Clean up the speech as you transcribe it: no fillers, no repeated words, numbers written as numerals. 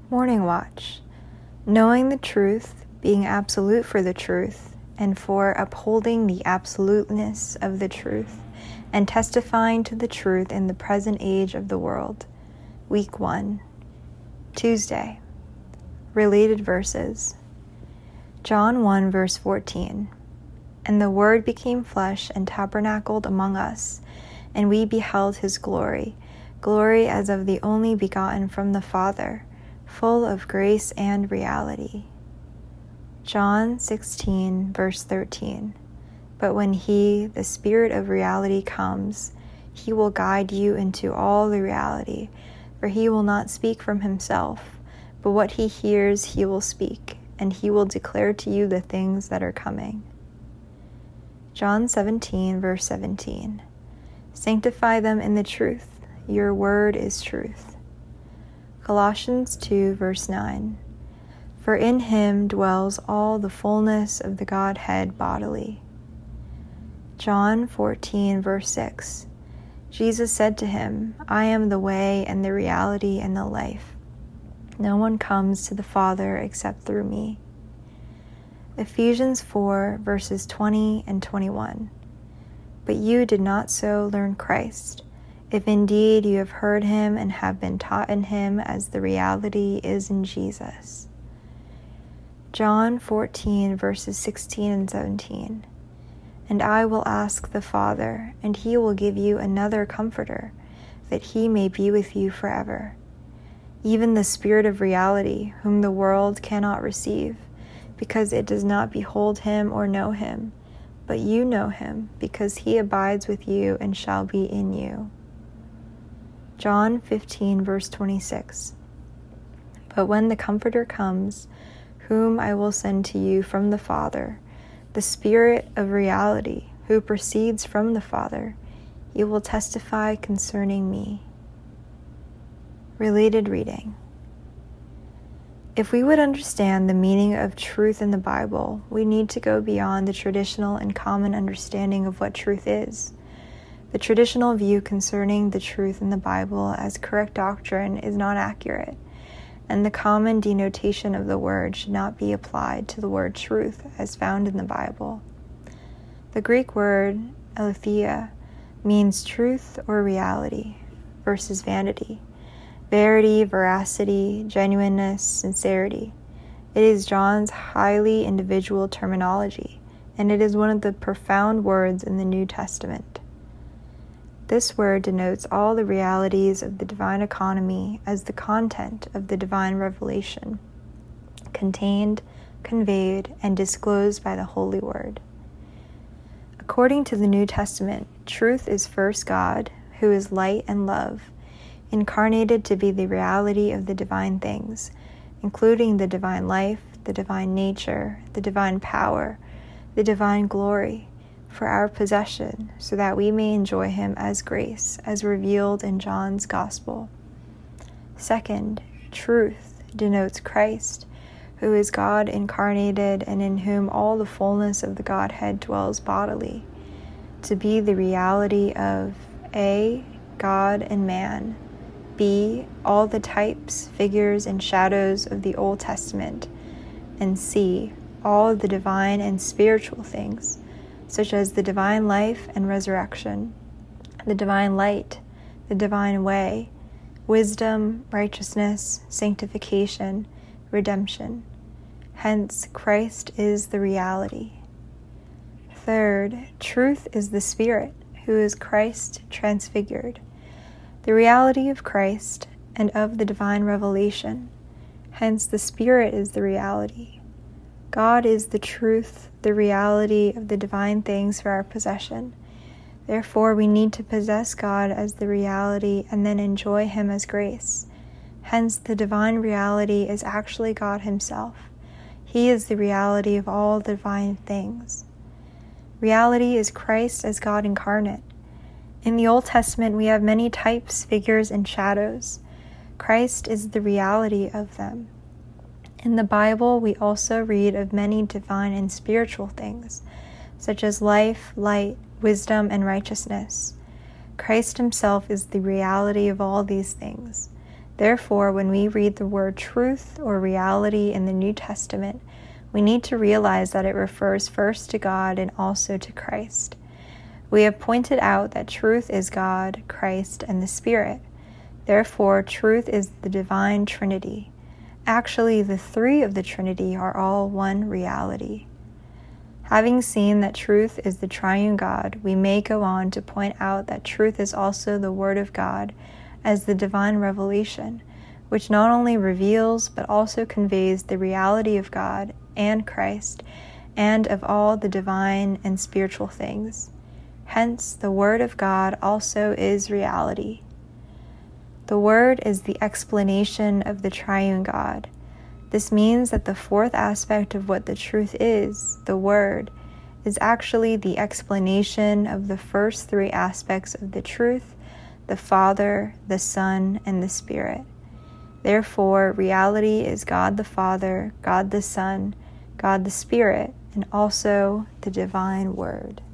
Morning Watch. Knowing the truth, being absolute for the truth, and for upholding the absoluteness of the truth, and testifying to the truth in the present age of the world. Week 1. Tuesday. Related verses. John 1 verse 14. And the Word became flesh and tabernacled among us, and we beheld his glory, glory as of the only begotten from the Father, full of grace and reality. John 16 verse 13. But when he, the Spirit of reality, comes, he will guide you into all the reality, for he will not speak from himself, but what he hears he will speak, and he will declare to you the things that are coming. John 17 verse 17. Sanctify them in the truth, your word is truth. Colossians 2 verse 9. For in him dwells all the fullness of the Godhead bodily. John 14 verse 6. Jesus said to him, I am the way and the reality and the life. No one comes to the Father except through me. Ephesians 4 verses 20 and 21. But you did not so learn Christ, if indeed you have heard him and have been taught in him as the reality is in Jesus. John 14 verses 16 and 17. And I will ask the Father, and he will give you another Comforter, that he may be with you forever. Even the Spirit of reality, whom the world cannot receive, because it does not behold him or know him, but you know him, because he abides with you and shall be in you. John 15 verse 26. But when the Comforter comes, whom I will send to you from the Father, the Spirit of reality, who proceeds from the Father, he will testify concerning me. Related reading. If we would understand the meaning of truth in the Bible, we need to go beyond the traditional and common understanding of what truth is. The traditional view concerning the truth in the Bible as correct doctrine is not accurate, and the common denotation of the word should not be applied to the word truth as found in the Bible. The Greek word aletheia means truth or reality versus vanity, verity, veracity, genuineness, sincerity. It is John's highly individual terminology, and it is one of the profound words in the New Testament. This word denotes all the realities of the divine economy as the content of the divine revelation, contained, conveyed, and disclosed by the Holy Word. According to the New Testament, truth is first God, who is light and love, incarnated to be the reality of the divine things, including the divine life, the divine nature, the divine power, the divine glory, for our possession, so that we may enjoy him as grace, as revealed in John's Gospel. Second, truth denotes Christ, who is God incarnated and in whom all the fullness of the Godhead dwells bodily, to be the reality of A, God and man, B, all the types, figures, and shadows of the Old Testament, and C, all the divine and spiritual things, such as the divine life and resurrection, the divine light, the divine way, wisdom, righteousness, sanctification, redemption. Hence, Christ is the reality. Third, truth is the Spirit, who is Christ transfigured, the reality of Christ and of the divine revelation. Hence, the Spirit is the reality. God is the truth, the reality of the divine things for our possession. Therefore, we need to possess God as the reality and then enjoy him as grace. Hence, the divine reality is actually God himself. He is the reality of all the divine things. Reality is Christ as God incarnate. In the Old Testament, we have many types, figures, and shadows. Christ is the reality of them. In the Bible, we also read of many divine and spiritual things, such as life, light, wisdom, and righteousness. Christ himself is the reality of all these things. Therefore, when we read the word truth or reality in the New Testament, we need to realize that it refers first to God and also to Christ. We have pointed out that truth is God, Christ, and the Spirit. Therefore, truth is the divine Trinity. Actually, the three of the Trinity are all one reality. Having seen that truth is the triune God, we may go on to point out that truth is also the Word of God as the divine revelation, which not only reveals but also conveys the reality of God and Christ and of all the divine and spiritual things. Hence, the Word of God also is reality. The Word is the explanation of the triune God. This means that the fourth aspect of what the truth is, the Word, is actually the explanation of the first three aspects of the truth, the Father, the Son, and the Spirit. Therefore, reality is God the Father, God the Son, God the Spirit, and also the divine Word.